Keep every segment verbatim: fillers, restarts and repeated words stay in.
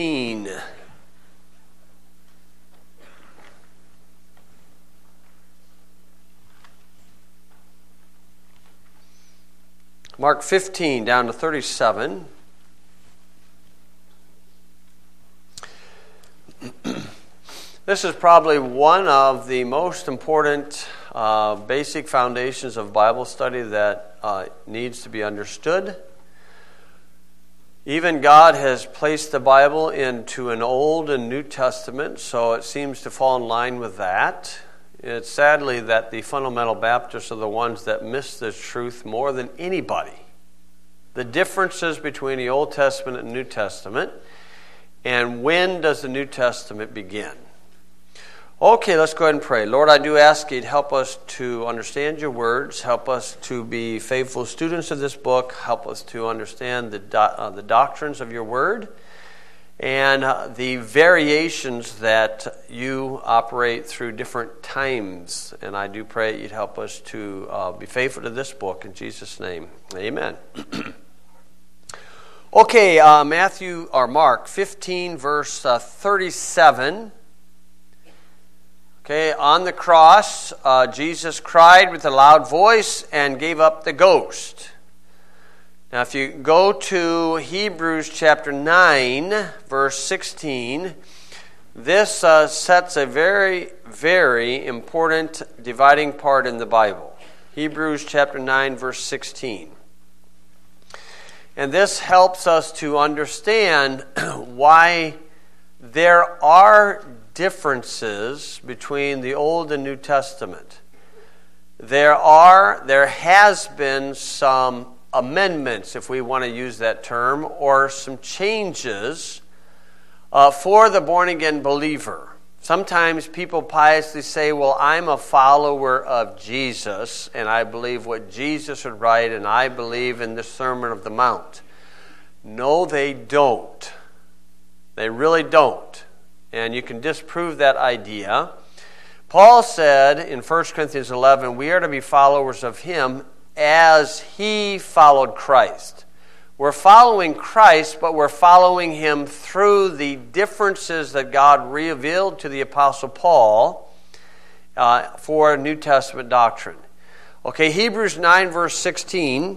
Mark fifteen down to thirty-seven. This is probably one of the most important uh, basic foundations of Bible study that uh, needs to be understood. Even God has placed the Bible into an Old and New Testament, so it seems to fall in line with that. It's sadly that the fundamental Baptists are the ones that miss this truth more than anybody. The differences between the Old Testament and New Testament, and when does the New Testament begin? Okay, let's go ahead and pray. Lord, I do ask you to help us to understand your words, help us to be faithful students of this book, help us to understand the, do- uh, the doctrines of your word, and uh, the variations that you operate through different times. And I do pray you'd help us to uh, be faithful to this book in Jesus' name. Amen. Okay, uh, Matthew or Mark fifteen, verse uh, thirty-seven. Okay, on the cross, uh, Jesus cried with a loud voice and gave up the ghost. Now, if you go to Hebrews chapter nine, verse sixteen, this uh, sets a very, very important dividing part in the Bible. Hebrews chapter nine, verse sixteen. And this helps us to understand why there are differences between the Old and New Testament. There are, there has been some amendments, if we want to use that term, or some changes uh, for the born-again believer. Sometimes people piously say, well, I'm a follower of Jesus, and I believe what Jesus would write, and I believe in the Sermon of the Mount. No, they don't. They really don't. And you can disprove that idea. Paul said in First Corinthians eleven, we are to be followers of him as he followed Christ. We're following Christ, but we're following him through the differences that God revealed to the Apostle Paul uh, for New Testament doctrine. Okay, Hebrews nine, verse sixteen.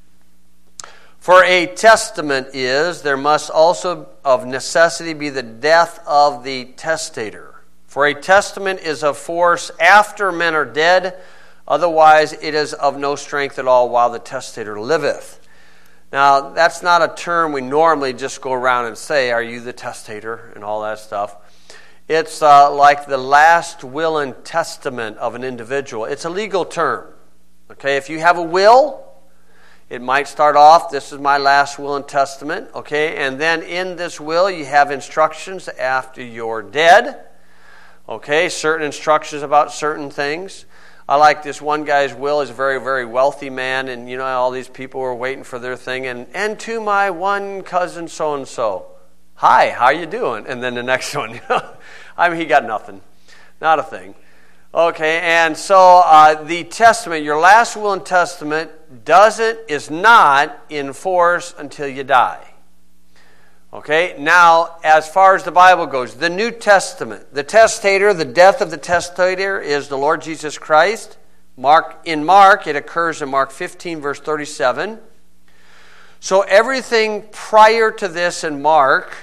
For a testament is, there must also of necessity be the death of the testator. For a testament is of force after men are dead, otherwise it is of no strength at all while the testator liveth. Now, that's not a term we normally just go around and say, are you the testator, and all that stuff. It's uh, like the last will and testament of an individual. It's a legal term. Okay, if you have a will, it might start off, this is my last will and testament, okay? And then in this will, you have instructions after you're dead, okay? Certain instructions about certain things. I like this one guy's will. He's a very, very wealthy man, and, you know, all these people were waiting for their thing. And, and to my one cousin so-and-so, hi, how you doing? And then the next one, you know, I mean, he got nothing. Not a thing. Okay, and so uh, the testament, your last will and testament, doesn't, is not in force until you die. Okay, now, as far as the Bible goes, the New Testament, the testator, the death of the testator is the Lord Jesus Christ. Mark in Mark, it occurs in Mark fifteen, verse thirty-seven. So everything prior to this in Mark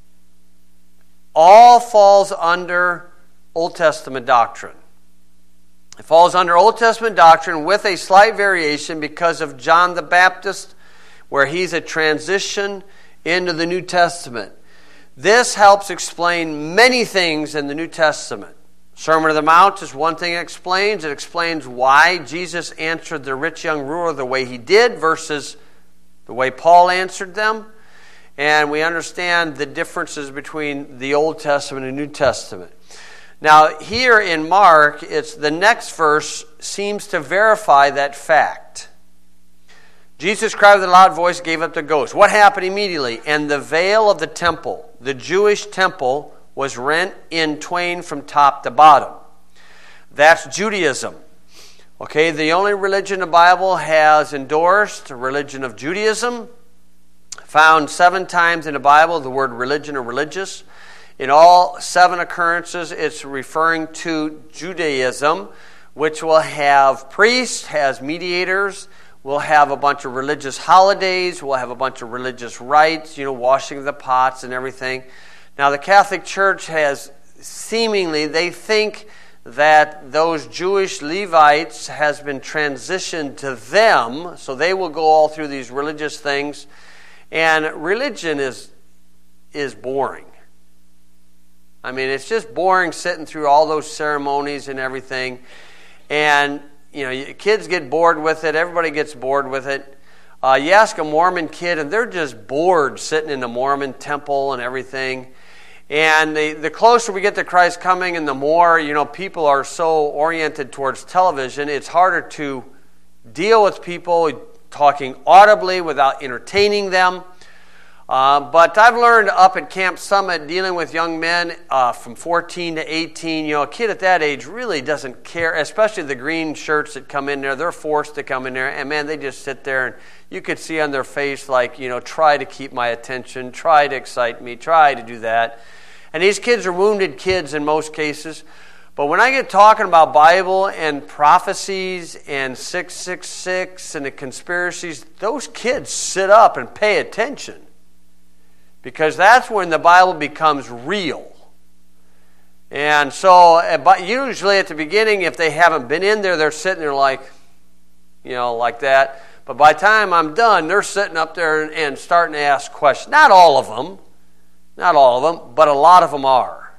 all falls under Old Testament doctrine. It falls under Old Testament doctrine with a slight variation because of John the Baptist, where he's a transition into the New Testament. This helps explain many things in the New Testament. Sermon of the Mount is one thing it explains. It explains why Jesus answered the rich young ruler the way he did versus the way Paul answered them. And we understand the differences between the Old Testament and New Testament. Now, here in Mark, it's the next verse seems to verify that fact. Jesus cried with a loud voice, gave up the ghost. What happened immediately? And the veil of the temple, the Jewish temple, was rent in twain from top to bottom. That's Judaism. Okay, the only religion the Bible has endorsed, the religion of Judaism, found seven times in the Bible, the word religion or religious. In all seven occurrences, it's referring to Judaism, which will have priests, has mediators, will have a bunch of religious holidays, will have a bunch of religious rites, you know, washing the pots and everything. Now, the Catholic Church has seemingly, they think that those Jewish Levites has been transitioned to them, so they will go all through these religious things. And religion is is boring. I mean, it's just boring sitting through all those ceremonies and everything. And, you know, kids get bored with it. Everybody gets bored with it. Uh, you ask a Mormon kid, and they're just bored sitting in the Mormon temple and everything. And the, the closer we get to Christ coming and the more, you know, people are so oriented towards television, it's harder to deal with people talking audibly without entertaining them. Uh, but I've learned up at Camp Summit, dealing with young men uh, from fourteen to eighteen, you know, a kid at that age really doesn't care, especially the green shirts that come in there. They're forced to come in there, and man, they just sit there, and you could see on their face like, you know, try to keep my attention, try to excite me, try to do that. And these kids are wounded kids in most cases. But when I get talking about Bible and prophecies and six six six and the conspiracies, those kids sit up and pay attention. Because that's when the Bible becomes real. And so usually at the beginning, if they haven't been in there, they're sitting there like, you know, like that. But by the time I'm done, they're sitting up there and, and starting to ask questions. Not all of them. Not all of them, but a lot of them are.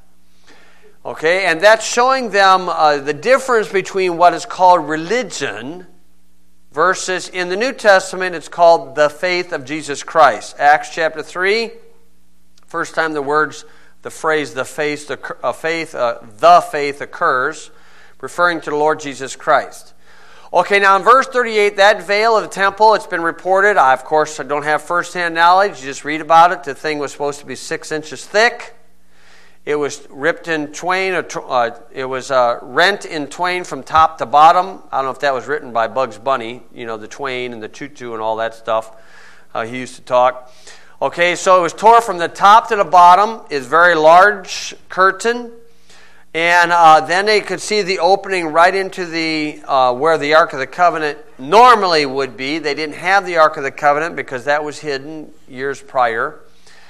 Okay, and that's showing them uh, the difference between what is called religion versus, in the New Testament, it's called the faith of Jesus Christ. Acts chapter three, first time the words, the phrase, the faith, the uh, faith, uh, the faith occurs, referring to the Lord Jesus Christ. Okay, now in verse thirty-eight, that veil of the temple, it's been reported. I, of course, I don't have first-hand knowledge. You just read about it. The thing was supposed to be six inches thick. It was ripped in twain. Uh, it was uh, rent in twain from top to bottom. I don't know if that was written by Bugs Bunny, you know, the twain and the tutu and all that stuff. Uh, he used to talk. Okay, so it was tore from the top to the bottom. It's a very large curtain. And uh, then they could see the opening right into the uh, where the Ark of the Covenant normally would be. They didn't have the Ark of the Covenant because that was hidden years prior.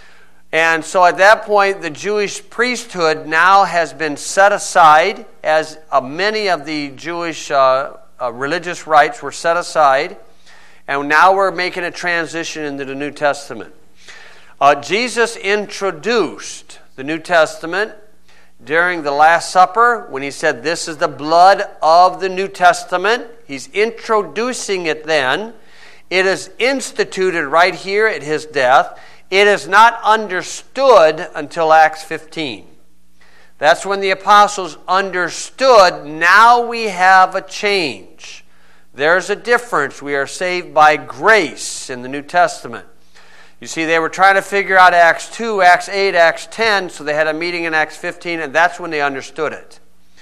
And so at that point, the Jewish priesthood now has been set aside, as uh, many of the Jewish uh, uh, religious rites were set aside. And now we're making a transition into the New Testament. Uh, Jesus introduced the New Testament during the Last Supper, when he said, this is the blood of the New Testament. He's introducing it then. It is instituted right here at his death. It is not understood until Acts fifteen. That's when the apostles understood, now we have a change. There's a difference. We are saved by grace in the New Testament. You see, they were trying to figure out Acts two, Acts eight, Acts ten, so they had a meeting in Acts fifteen, and that's when they understood it.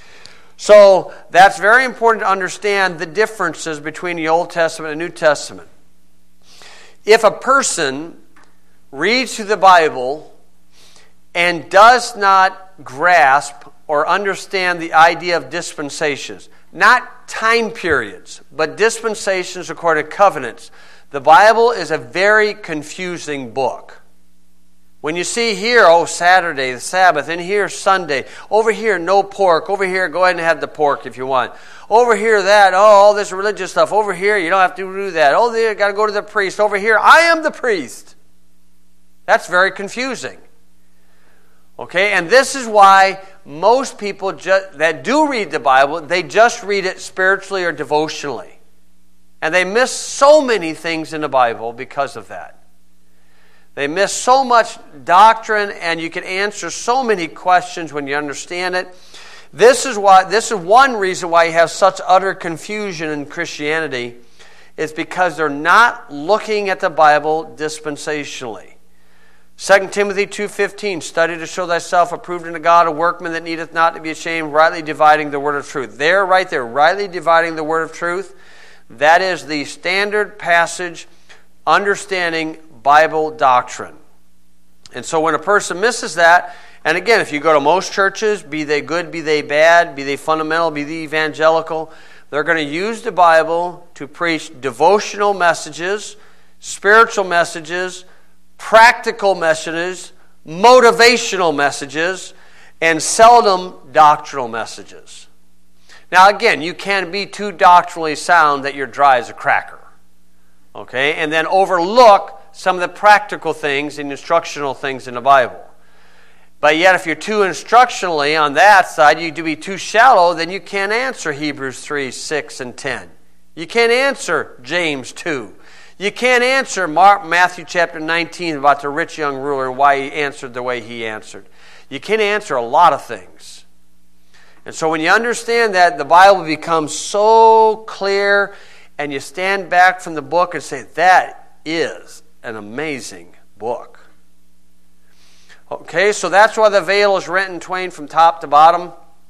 So that's very important to understand the differences between the Old Testament and the New Testament. If a person reads through the Bible and does not grasp or understand the idea of dispensations, not time periods, but dispensations according to covenants, the Bible is a very confusing book. When you see here, oh, Saturday, the Sabbath, and here, Sunday, over here, no pork, over here, go ahead and have the pork if you want. Over here, that, oh, all this religious stuff. Over here, you don't have to do that. Oh, you got to go to the priest. Over here, I am the priest. That's very confusing. Okay, and this is why most people ju- that do read the Bible, they just read it spiritually or devotionally. And they miss so many things in the Bible because of that. They miss so much doctrine, and you can answer so many questions when you understand it. This is why. This is one reason why you have such utter confusion in Christianity, is because they're not looking at the Bible dispensationally. Second Timothy two fifteen, study to show thyself approved unto God, a workman that needeth not to be ashamed, rightly dividing the word of truth. There, right there, rightly dividing the word of truth. That is the standard passage understanding Bible doctrine. And so when a person misses that, and again, if you go to most churches, be they good, be they bad, be they fundamental, be they evangelical, they're going to use the Bible to preach devotional messages, spiritual messages, practical messages, motivational messages, and seldom doctrinal messages. Now again, you can't be too doctrinally sound that you're dry as a cracker. Okay? And then overlook some of the practical things and instructional things in the Bible. But yet if you're too instructionally on that side, you do be too shallow, then you can't answer Hebrews three, six, and ten. You can't answer James two. You can't answer Mark, Matthew chapter nineteen about the rich young ruler and why he answered the way he answered. You can't answer a lot of things. And so when you understand that, the Bible becomes so clear, and you stand back from the book and say, that is an amazing book. Okay, so that's why the veil is rent in twain from top to bottom.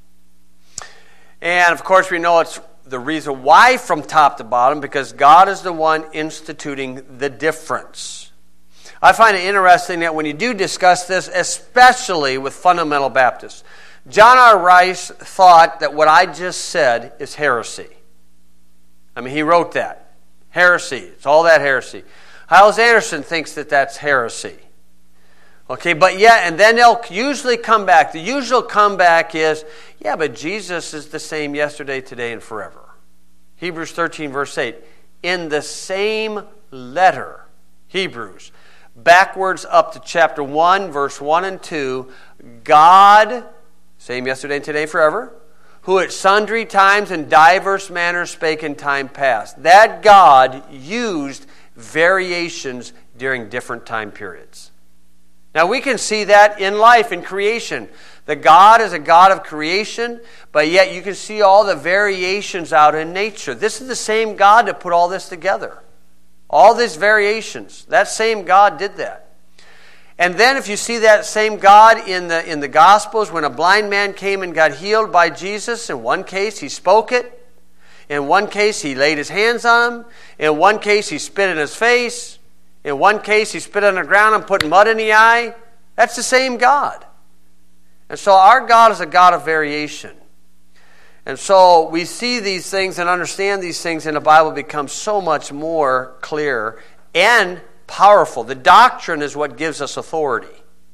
And of course we know it's the reason why from top to bottom, because God is the one instituting the difference. I find it interesting that when you do discuss this, especially with fundamental Baptists, John R. Rice thought that what I just said is heresy. I mean, he wrote that. Heresy. It's all that heresy. Hyles Anderson thinks that that's heresy. Okay, but yeah, and then they'll usually come back. The usual comeback is, yeah, but Jesus is the same yesterday, today, and forever. Hebrews thirteen, verse eight. In the same letter, Hebrews, backwards up to chapter one, verse one and two, God, same yesterday and today and forever, who at sundry times and diverse manners spake in time past. That God used variations during different time periods. Now we can see that in life, in creation. The God is a God of creation, but yet you can see all the variations out in nature. This is the same God that put all this together. All these variations. That same God did that. And then if you see that same God in the, in the Gospels, when a blind man came and got healed by Jesus, in one case he spoke it. In one case he laid his hands on him. In one case he spit in his face. In one case, he spit on the ground and put mud in the eye. That's the same God. And so our God is a God of variation. And so we see these things and understand these things, and the Bible becomes so much more clear and powerful. The doctrine is what gives us authority.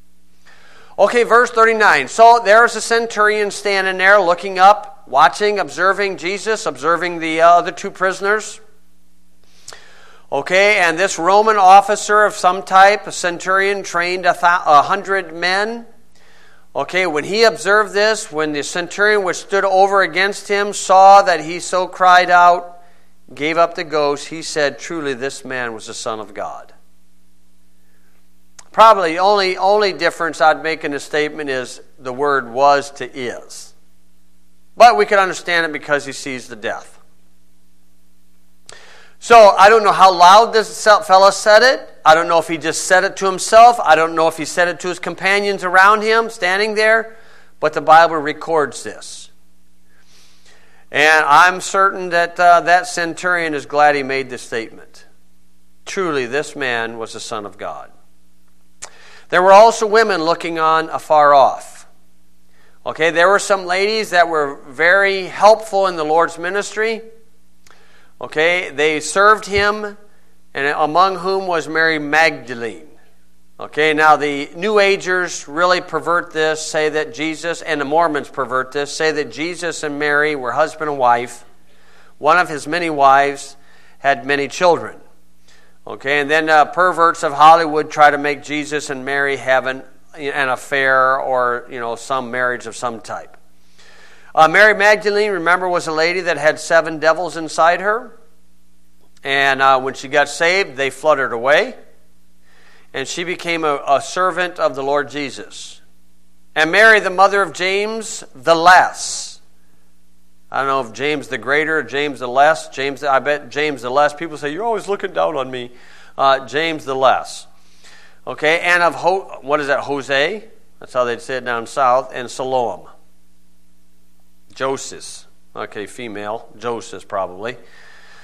Okay, verse thirty-nine. So there's a centurion standing there looking up, watching, observing Jesus, observing the uh, other two prisoners. Okay, and this Roman officer of some type, a centurion, trained a, th- a hundred men. Okay, when he observed this, when the centurion which stood over against him saw that he so cried out, gave up the ghost, he said, truly this man was the Son of God. Probably only only difference I'd make in the statement is the word was to is. But we can understand it because he sees the death. So I don't know how loud this fellow said it. I don't know if he just said it to himself. I don't know if he said it to his companions around him standing there. But the Bible records this. And I'm certain that uh, that centurion is glad he made this statement. Truly, this man was the Son of God. There were also women looking on afar off. Okay, there were some ladies that were very helpful in the Lord's ministry. Okay, they served him, and among whom was Mary Magdalene. Okay, now the New Agers really pervert this, say that Jesus, and the Mormons pervert this, say that Jesus and Mary were husband and wife. One of his many wives had many children. Okay, and then uh, perverts of Hollywood try to make Jesus and Mary have an, an affair or, you know, some marriage of some type. Uh, Mary Magdalene, remember, was a lady that had seven devils inside her. And uh, when she got saved, they fluttered away. And she became a, a servant of the Lord Jesus. And Mary, the mother of James the Less. I don't know if James the Greater or James the Less. James, I bet James the Less. People say, you're always looking down on me. Uh, James the Less. Okay, and of, Ho- what is that, Jose? That's how they'd say it down south. And Salome. Joseph, okay, female, Joseph probably.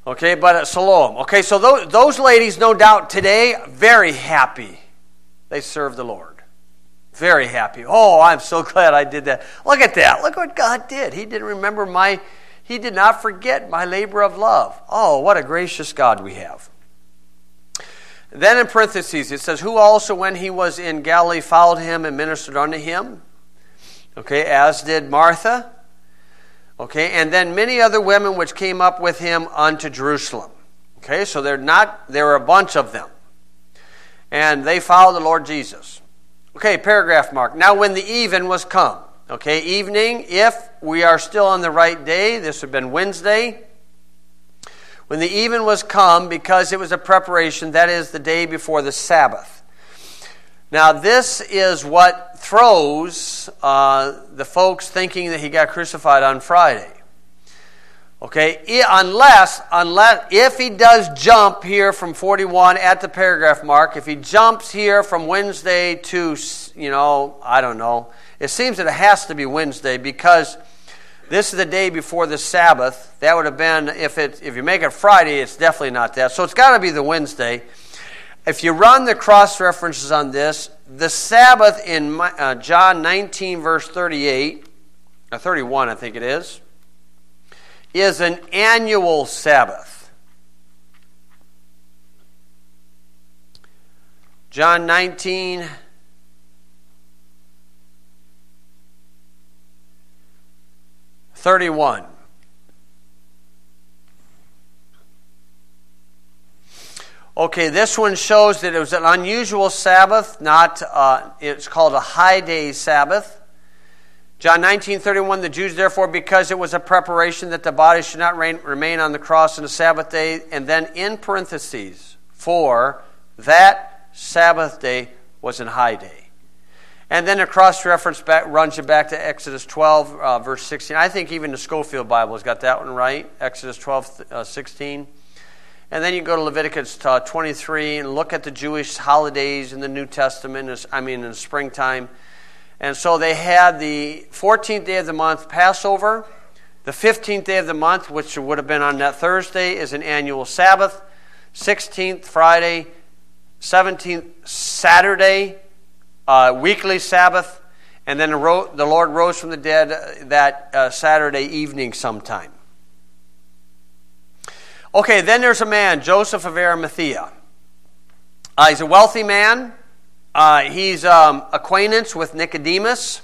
Okay, but at Siloam. Okay, so those, those ladies, no doubt today, very happy they serve the Lord. Very happy. Oh, I'm so glad I did that. Look at that. Look what God did. He didn't remember my, he did not forget my labor of love. Oh, what a gracious God we have. Then in parentheses, it says, who also when he was in Galilee followed him and ministered unto him. Okay, as did Martha. Okay, and then many other women which came up with him unto Jerusalem. Okay, so they're not, there were a bunch of them. And they followed the Lord Jesus. Okay, paragraph mark. Now when the even was come. Okay, evening, if we are still on the right day, this would have been Wednesday. When the even was come, because it was a preparation, that is the day before the Sabbath. Now this is what throws uh, the folks thinking that he got crucified on Friday. Okay, unless, unless, if he does jump here from forty-one at the paragraph mark, if he jumps here from Wednesday to, you know, I don't know, it seems that it has to be Wednesday because this is the day before the Sabbath. That would have been, if it, if you make it Friday, it's definitely not that. So it's got to be the Wednesday. If you run the cross references on this, the Sabbath in uh, John nineteen verse thirty-eight, or thirty-one I think it is, is an annual Sabbath. John nineteen, thirty-one. Okay, this one shows that it was an unusual Sabbath, not, uh, it's called a high day Sabbath. John nineteen thirty-one, the Jews therefore, because it was a preparation that the body should not reign, remain on the cross on the Sabbath day, and then in parentheses, for that Sabbath day was an high day. And then a cross-reference back, runs you back to Exodus twelve, uh, verse sixteen. I think even the Schofield Bible has got that one right, Exodus twelve, uh, sixteen. And then you go to Leviticus uh, twenty-three and look at the Jewish holidays in the New Testament, I mean in the springtime. And so they had the fourteenth day of the month, Passover. The fifteenth day of the month, which would have been on that Thursday, is an annual Sabbath. sixteenth, Friday. seventeenth, Saturday, uh, weekly Sabbath. And then the Lord rose from the dead that uh, Saturday evening sometime. Okay, then there's a man, Joseph of Arimathea. Uh, he's a wealthy man. Uh, he's um, acquaintance with Nicodemus.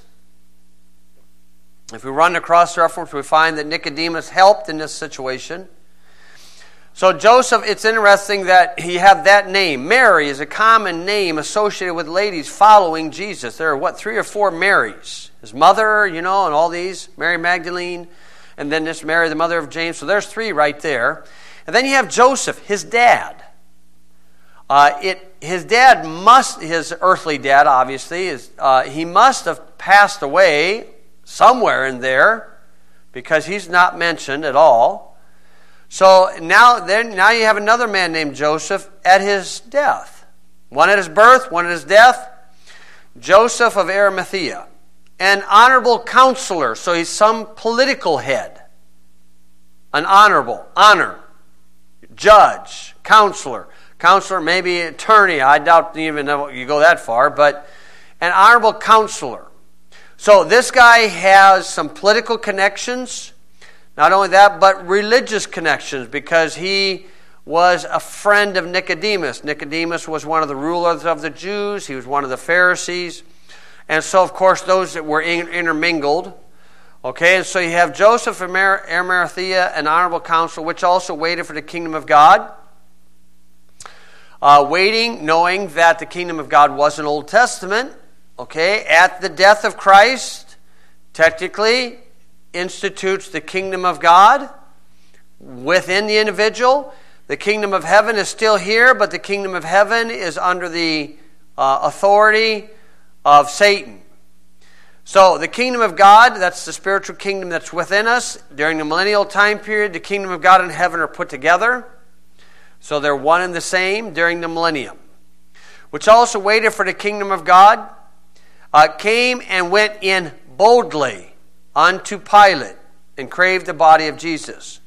If we run the cross-reference, we find that Nicodemus helped in this situation. So Joseph, it's interesting that he had that name. Mary is a common name associated with ladies following Jesus. There are, what, three or four Marys. His mother, you know, and all these. Mary Magdalene, and then this Mary, the mother of James. So there's three right there. And then you have Joseph, his dad. Uh, it his dad must, his earthly dad, obviously, is uh, he must have passed away somewhere in there because he's not mentioned at all. So now, then, now you have another man named Joseph at his death. One at his birth, one at his death. Joseph of Arimathea, an honorable counselor. So he's some political head. An honorable, honor, judge, counselor. Counselor, maybe attorney. I doubt even know you go that far, but an honorable counselor. So this guy has some political connections. Not only that, but religious connections, because he was a friend of Nicodemus. Nicodemus was one of the rulers of the Jews. He was one of the Pharisees. And so, of course, those that were intermingled. Okay, and so you have Joseph of Arimathea, an honorable counselor, which also waited for the kingdom of God. Uh, waiting, knowing that the kingdom of God was an Old Testament. Okay, at the death of Christ, technically institutes the kingdom of God within the individual. The kingdom of heaven is still here, but the kingdom of heaven is under the uh, authority of Satan. So the kingdom of God, that's the spiritual kingdom that's within us. During the millennial time period, the kingdom of God and heaven are put together. So they're one and the same during the millennium. Which also waited for the kingdom of God, uh, came and went in boldly unto Pilate and craved the body of Jesus.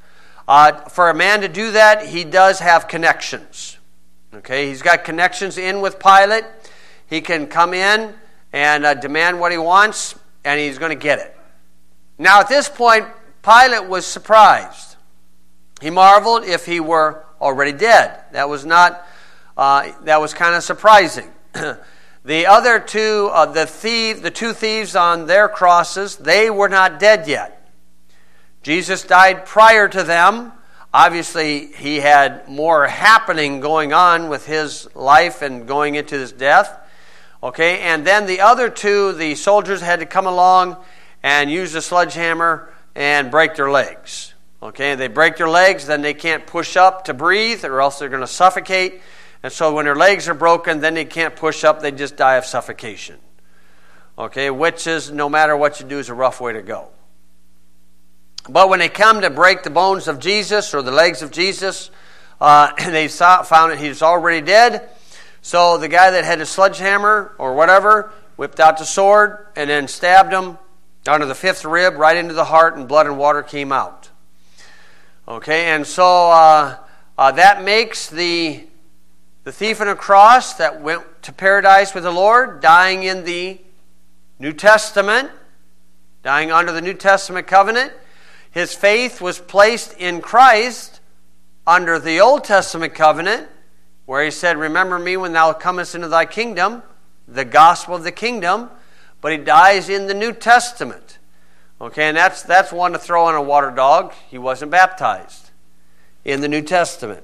Uh, for a man to do that, he does have connections. Okay, he's got connections in with Pilate. He can come in and uh, demand what he wants, and he's going to get it. Now, at this point, Pilate was surprised. He marveled if he were already dead. That was not. Uh, that was kind of surprising. The other two, uh, the thief, the two thieves on their crosses, they were not dead yet. Jesus died prior to them. Obviously, he had more happening going on with his life and going into his death. Okay, and then the other two, the soldiers had to come along and use a sledgehammer and break their legs. Okay, they break their legs, then they can't push up to breathe, or else they're going to suffocate. And so when their legs are broken, then they can't push up, they just die of suffocation. Okay, which is, no matter what you do, is a rough way to go. But when they come to break the bones of Jesus or the legs of Jesus, uh, they saw, found that he was already dead. So the guy that had a sledgehammer or whatever whipped out the sword and then stabbed him under the fifth rib, right into the heart, and blood and water came out. Okay, and so uh, uh, that makes the the thief on a cross that went to paradise with the Lord, dying in the New Testament, dying under the New Testament covenant. His faith was placed in Christ under the Old Testament covenant, where he said, "Remember me when thou comest into thy kingdom," the gospel of the kingdom. But he dies in the New Testament. Okay, and that's that's one to throw on a water dog. He wasn't baptized in the New Testament.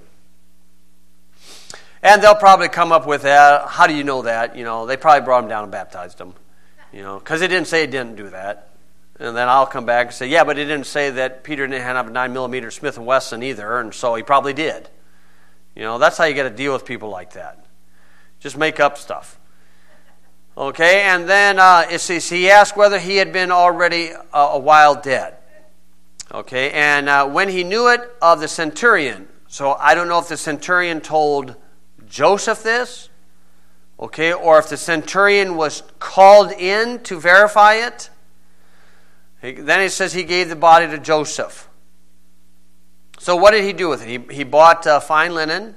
And they'll probably come up with that. How do you know that? You know, they probably brought him down and baptized him. You know, because it didn't say he didn't do that. And then I'll come back and say, yeah, but it didn't say that Peter didn't have a nine millimeter Smith and Wesson either, and so he probably did. You know, that's how you got to deal with people like that. Just make up stuff. Okay, and then uh, it says he asked whether he had been already uh, a while dead. Okay, and uh, when he knew it of the centurion, so I don't know if the centurion told Joseph this, okay, or if the centurion was called in to verify it. Then it says he gave the body to Joseph. So what did he do with it? He, he bought uh, fine linen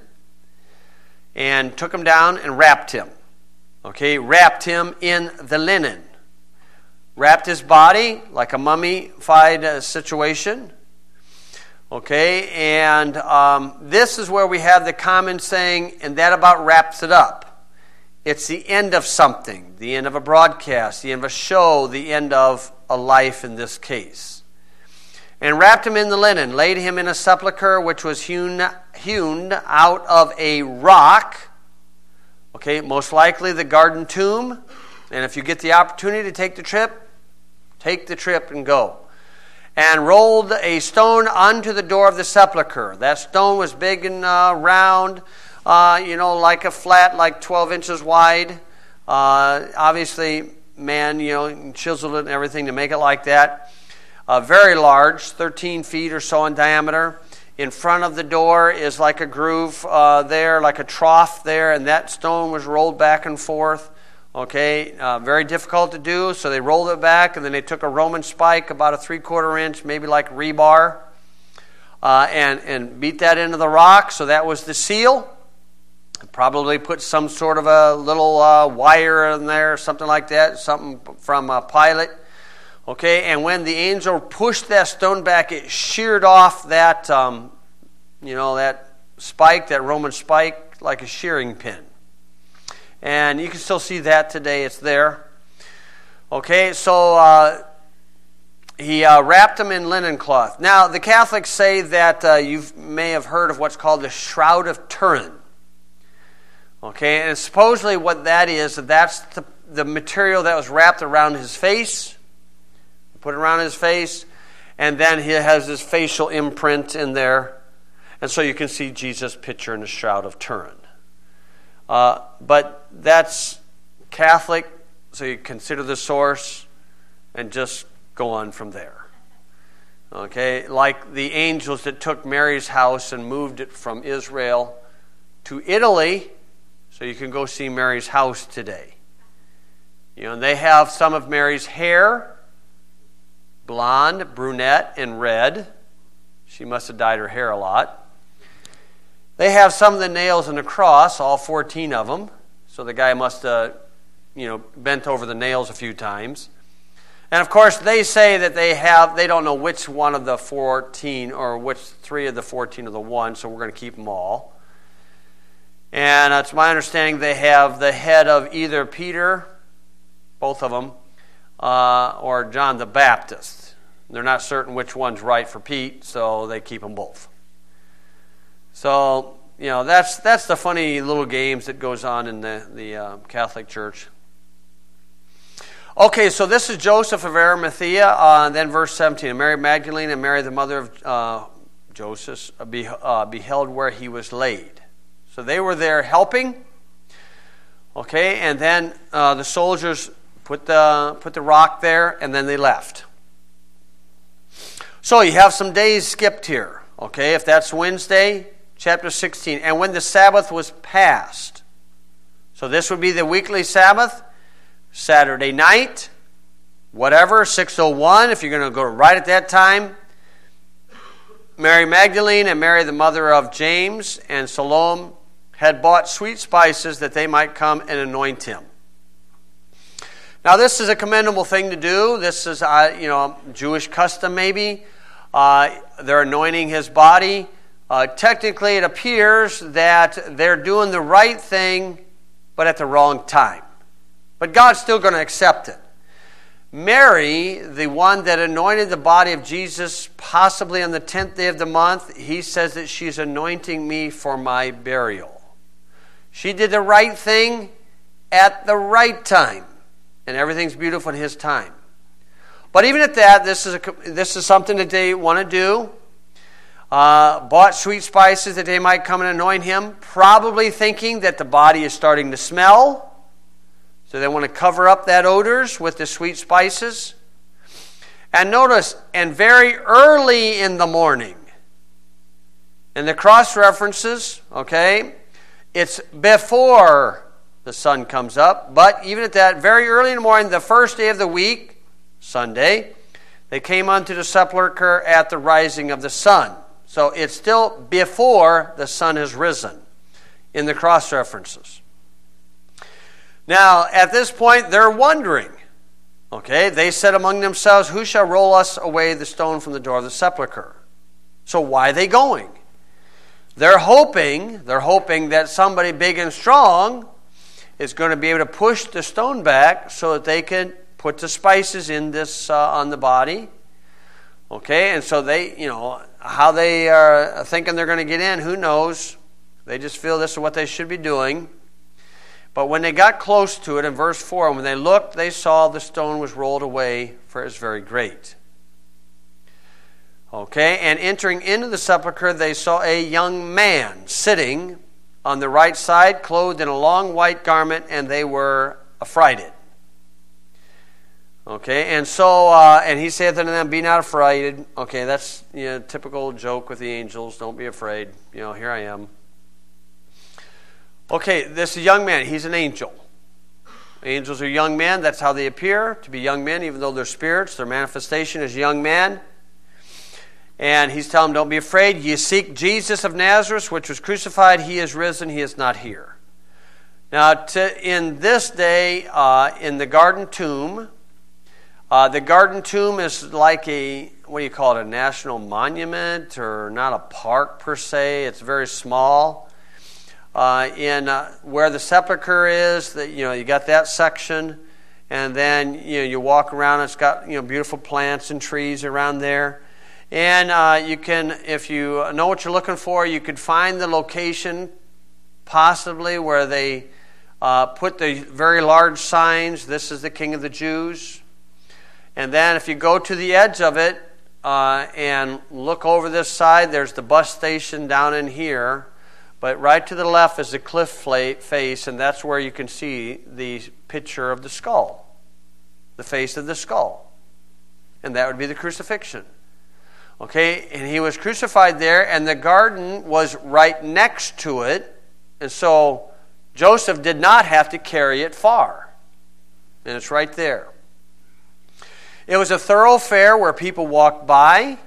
and took him down and wrapped him. Okay, wrapped him in the linen. Wrapped his body like a mummified uh, situation. Okay, and um, this is where we have the common saying, and that about wraps it up. It's the end of something, the end of a broadcast, the end of a show, the end of a life in this case. And wrapped him in the linen, laid him in a sepulchre which was hewn, hewn out of a rock. Okay, most likely the garden tomb. And if you get the opportunity to take the trip, take the trip and go. And rolled a stone unto the door of the sepulchre. That stone was big and uh, round, uh, you know, like a flat, like twelve inches wide. Uh, obviously, man, you know, chiseled it and everything to make it like that. Uh, very large, thirteen feet or so in diameter. In front of the door is like a groove uh, there, like a trough there, and that stone was rolled back and forth. Okay, uh, very difficult to do, so they rolled it back, and then they took a Roman spike, about a three-quarter inch, maybe like rebar, uh, and, and beat that into the rock, so that was the seal. Probably put some sort of a little uh, wire in there, something like that, something from uh, Pilate. Okay, and when the angel pushed that stone back, it sheared off that, um, you know, that spike, that Roman spike, like a shearing pin. And you can still see that today. It's there. Okay, so uh, he uh, wrapped him in linen cloth. Now, the Catholics say that uh, you may have heard of what's called the Shroud of Turin. Okay, and supposedly what that is, that's the, the material that was wrapped around his face, put it around his face, and then he has his facial imprint in there. And so you can see Jesus' picture in the Shroud of Turin. Uh, but that's Catholic, so you consider the source and just go on from there. Okay, like the angels that took Mary's house and moved it from Israel to Italy, so you can go see Mary's house today. You know, and they have some of Mary's hair, blonde, brunette, and red. She must have dyed her hair a lot. They have some of the nails in the cross, all fourteen of them. So the guy must have, you know, bent over the nails a few times. And of course, they say that they have, they don't know which one of the fourteen or which three of the fourteen are the one, so we're going to keep them all. And it's my understanding they have the head of either Peter, both of them, uh, or John the Baptist. They're not certain which one's right for Pete, so they keep them both. So, you know, that's that's the funny little games that goes on in the, the uh, Catholic Church. Okay, so this is Joseph of Arimathea, uh, then verse seventeen. And Mary Magdalene and Mary the mother of uh, Joseph uh, be, uh, beheld where he was laid. So they were there helping. Okay, and then uh, the soldiers put the put the rock there, and then they left. So you have some days skipped here. Okay, if that's Wednesday, chapter sixteen. And when the Sabbath was passed, so this would be the weekly Sabbath, Saturday night, whatever, six oh one, if you're going to go right at that time. Mary Magdalene and Mary the mother of James and Salome had bought sweet spices that they might come and anoint him. Now this is a commendable thing to do. This is, uh, you know, Jewish custom maybe. Uh, they're anointing his body. Uh, technically it appears that they're doing the right thing, but at the wrong time. But God's still going to accept it. Mary, the one that anointed the body of Jesus, possibly on the tenth day of the month, he says that she's anointing me for my burial. She did the right thing at the right time. And everything's beautiful in his time. But even at that, this is a, this is something that they want to do. Uh, bought sweet spices that they might come and anoint him, probably thinking that the body is starting to smell. So they want to cover up that odors with the sweet spices. And notice, and very early in the morning, in the cross references, okay, it's before the sun comes up. But even at that, very early in the morning, the first day of the week, Sunday, they came unto the sepulchre at the rising of the sun. So it's still before the sun has risen in the cross references. Now, at this point, they're wondering. Okay, they said among themselves, who shall roll us away the stone from the door of the sepulchre? So why are they going? They're hoping, they're hoping that somebody big and strong is going to be able to push the stone back so that they can put the spices in this uh, on the body. Okay, and so they, you know, how they are thinking they're going to get in, who knows? They just feel this is what they should be doing. But when they got close to it, in verse four, when they looked, they saw the stone was rolled away, for it was very great. Okay, and entering into the sepulchre, they saw a young man sitting on the right side, clothed in a long white garment, and they were affrighted. Okay, and so, uh, and he saith unto them, be not afraid. Okay, that's, you know, typical joke with the angels. Don't be afraid. You know, here I am. Okay, this young man, he's an angel. Angels are young men. That's how they appear, to be young men, even though they're spirits. Their manifestation is young man. And he's telling them, don't be afraid. Ye seek Jesus of Nazareth, which was crucified. He is risen. He is not here. Now, to, in this day, uh, in the garden tomb, uh, the garden tomb is like a, what do you call it, a national monument, or not a park per se. It's very small. Uh, in uh, where the sepulcher is, that, you know, you got that section, and then, you know, you walk around. It's got, you know, beautiful plants and trees around there, and uh, you can, if you know what you're looking for, you could find the location, possibly where they uh, put the very large signs. This is the King of the Jews, and then if you go to the edge of it uh, and look over this side, there's the bus station down in here. But right to the left is the cliff face, and that's where you can see the picture of the skull, the face of the skull. And that would be the crucifixion. Okay, and he was crucified there, and the garden was right next to it, and so Joseph did not have to carry it far. And it's right there. It was a thoroughfare where people walked by,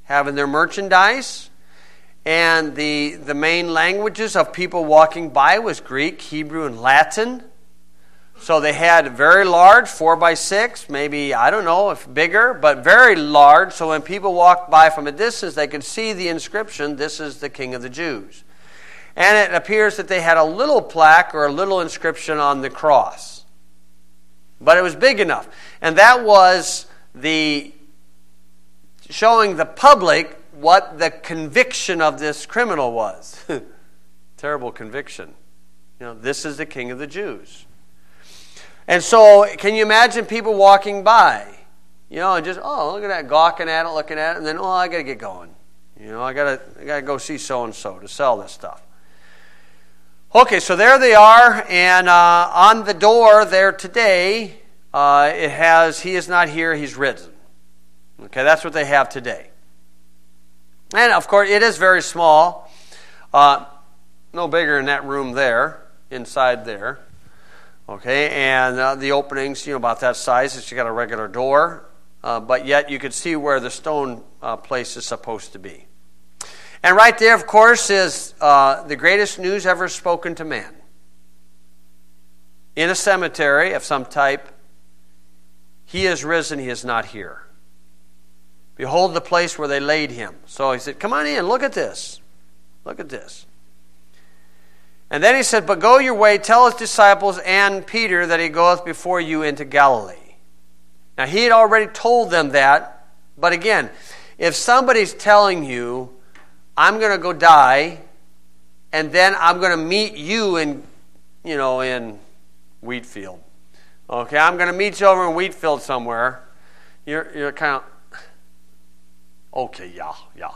having their merchandise. And the, the main languages of people walking by was Greek, Hebrew, and Latin. So they had very large, four by six, maybe, I don't know, if bigger, but very large. So when people walked by from a distance, they could see the inscription, "This is the King of the Jews." And it appears that they had a little plaque or a little inscription on the cross. But it was big enough. And that was the showing the public what the conviction of this criminal was. Terrible conviction. You know, this is the King of the Jews. And so, can you imagine people walking by, you know, and just, oh, look at that, gawking at it, looking at it, and then, oh, I got to get going. You know, I got to I got to go see so-and-so to sell this stuff. Okay, so there they are, and uh, on the door there today, uh, it has, "He is not here, he's risen." Okay, that's what they have today. And, of course, it is very small. Uh, no bigger than that room there, inside there. Okay, and uh, the openings, you know, about that size. It's got a regular door, uh, but yet you could see where the stone uh, place is supposed to be. And right there, of course, is uh, the greatest news ever spoken to man. In a cemetery of some type, "He is risen, he is not here. Behold the place where they laid him." So he said, "Come on in, look at this. Look at this." And then he said, "But go your way, tell his disciples and Peter that he goeth before you into Galilee." Now, he had already told them that, but again, if somebody's telling you, "I'm going to go die, and then I'm going to meet you in, you know, in Wheatfield." Okay, "I'm going to meet you over in Wheatfield somewhere," you're, you're kind of, okay, yeah, yeah.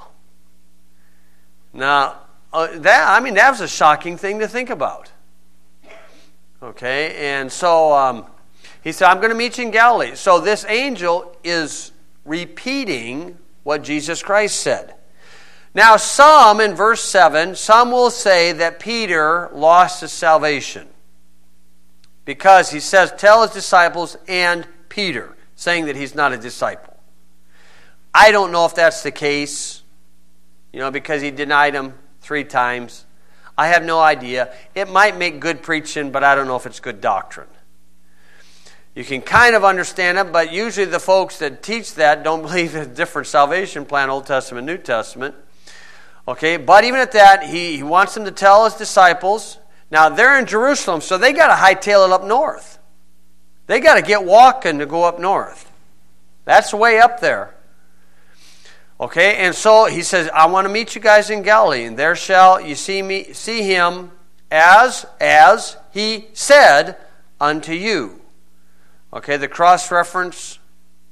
Now, Uh, that I mean, that was a shocking thing to think about. Okay, and so um, he said, "I'm going to meet you in Galilee." So this angel is repeating what Jesus Christ said. Now, some, in verse seven, some will say that Peter lost his salvation. Because he says, "Tell his disciples and Peter," saying that he's not a disciple. I don't know if that's the case, you know, because he denied him three times. I have no idea. It might make good preaching, but I don't know if it's good doctrine. You can kind of understand it, but usually the folks that teach that don't believe in a different salvation plan, Old Testament, New Testament. Okay, but even at that, he, he wants them to tell his disciples. Now, they're in Jerusalem, so they got to hightail it up north. They got to get walking to go up north. That's way up there. Okay, and so he says, "I want to meet you guys in Galilee, and there shall you see me see him as as he said unto you." Okay, the cross reference,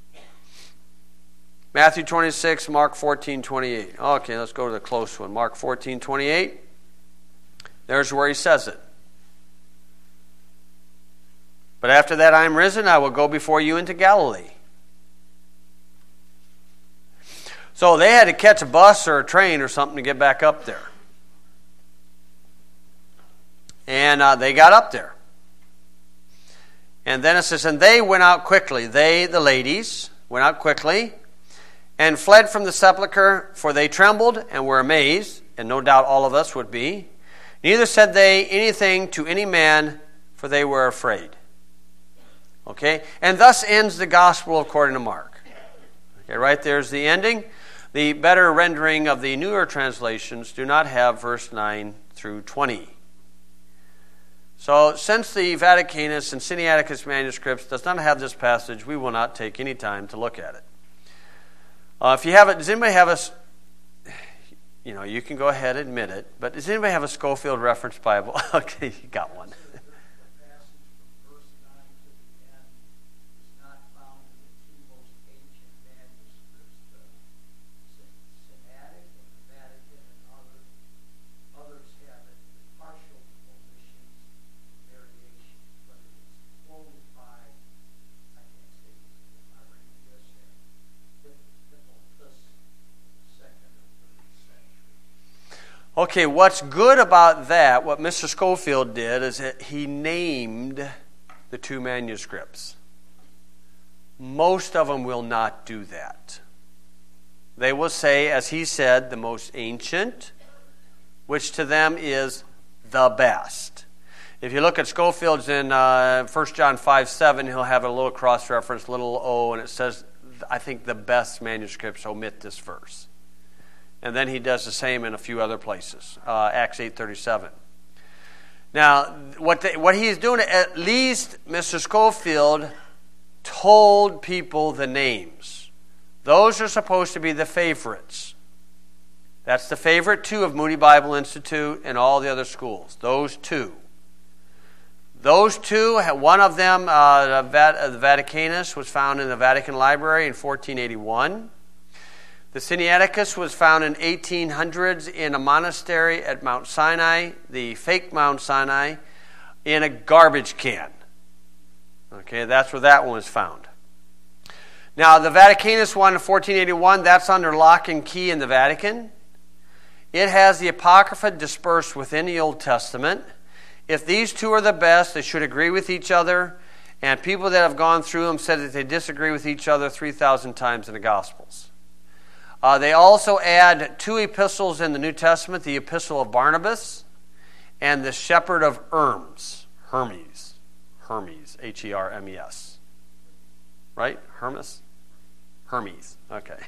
Matthew twenty-six, Mark fourteen, twenty-eight. Okay, let's go to the close one. Mark fourteen, twenty-eight. There's where he says it. "But after that I am risen, I will go before you into Galilee." So they had to catch a bus or a train or something to get back up there. And uh, they got up there. And then it says, "And they went out quickly." They, the ladies, went out quickly and fled from the sepulchre, for they trembled and were amazed, and no doubt all of us would be. Neither said they anything to any man, for they were afraid. Okay? And thus ends the gospel according to Mark. Okay, right there's the ending. The better rendering of the newer translations do not have verse nine through twenty. So, since the Vaticanus and Sinaiticus manuscripts does not have this passage, we will not take any time to look at it. Uh, if you have it, does anybody have a, you know, you can go ahead and admit it, but does anybody have a Scofield Reference Bible? Okay, you got one. Okay, what's good about that, what Mister Scofield did, is that he named the two manuscripts. Most of them will not do that. they will say, as he said, the most ancient, which to them is the best. If you look at Scofield's in uh, First John five seven, he'll have a little cross-reference, little o, and it says, I think the best manuscripts omit this verse. And then he does the same in a few other places, uh, Acts eight thirty-seven. Now, what the, what he's doing, at least Mister Scofield told people the names. Those are supposed to be the favorites. That's the favorite two of Moody Bible Institute and all the other schools. Those two. Those two, one of them, uh, the Vaticanus, was found in the Vatican Library in fourteen eighty-one. The Sinaiticus was found in eighteen hundreds in a monastery at Mount Sinai, the fake Mount Sinai, in a garbage can. Okay, that's where that one was found. Now, the Vaticanus one in fourteen eighty-one, that's under lock and key in the Vatican. It has the Apocrypha dispersed within the Old Testament. If these two are the best, they should agree with each other. And people that have gone through them said that they disagree with each other three thousand times in the Gospels. Uh, they also add two epistles in the New Testament, the Epistle of Barnabas and the Shepherd of Hermes. Hermes. Hermes. H E R M E S. Right? Hermes? Hermes. Okay.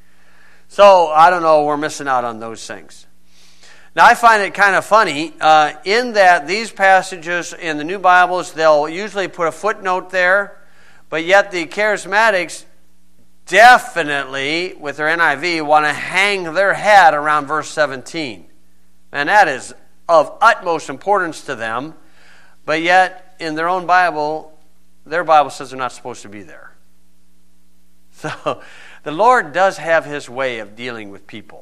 So, I don't know, we're missing out on those things. Now, I find it kind of funny uh, in that these passages in the New Bibles, they'll usually put a footnote there, but yet the Charismatics definitely, with their N I V, want to hang their hat around verse seventeen. And that is of utmost importance to them, but yet in their own Bible, their Bible says they're not supposed to be there. So, the Lord does have His way of dealing with people.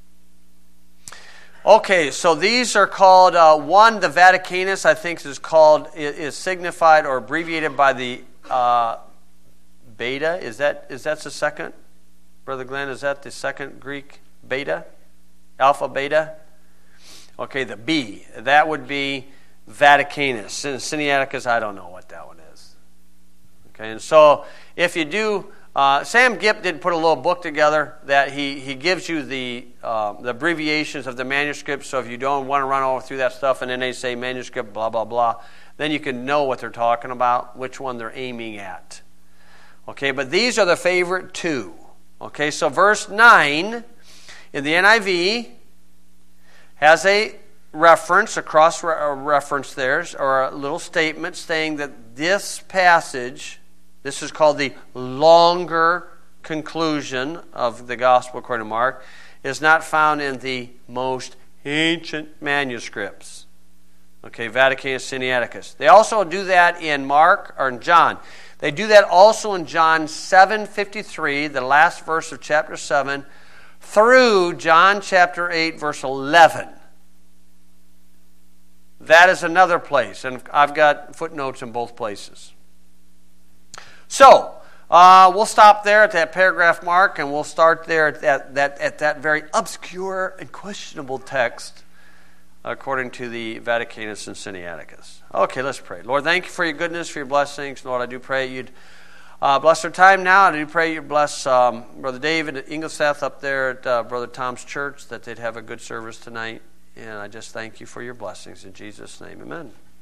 Okay, so these are called, uh, one, the Vaticanus, I think is called, is signified or abbreviated by the uh, beta. Is that is that the second, Brother Glenn, is that the second Greek beta? Alpha, beta? Okay, the B. That would be Vaticanus. Sinaiticus, I don't know what that one is. Okay, and so if you do... Uh, Sam Gipp did put a little book together that he, he gives you the uh, the abbreviations of the manuscripts, so if you don't want to run all through that stuff and then they say manuscript blah, blah, blah, then you can know what they're talking about, which one they're aiming at. Okay, but these are the favorite two. Okay, so verse nine in the N I V has a reference, a cross reference there, or a little statement saying that this passage... This is called the longer conclusion of the Gospel according to Mark, is not found in the most ancient manuscripts. Okay, Vaticanus, Sinaiticus. They also do that in Mark or in John. They do that also in John seven fifty-three, the last verse of chapter seven, through John chapter eight, verse eleven. That is another place, and I've got footnotes in both places. So, uh, we'll stop there at that paragraph mark, and we'll start there at that, that, at that very obscure and questionable text according to the Vaticanus and Sinaiticus. Okay, let's pray. Lord, thank you for your goodness, for your blessings. Lord, I do pray you'd uh, bless our time now. I do pray you'd bless um, Brother David at Ingleseth up there at uh, Brother Tom's church, that they'd have a good service tonight. And I just thank you for your blessings. In Jesus' name, amen.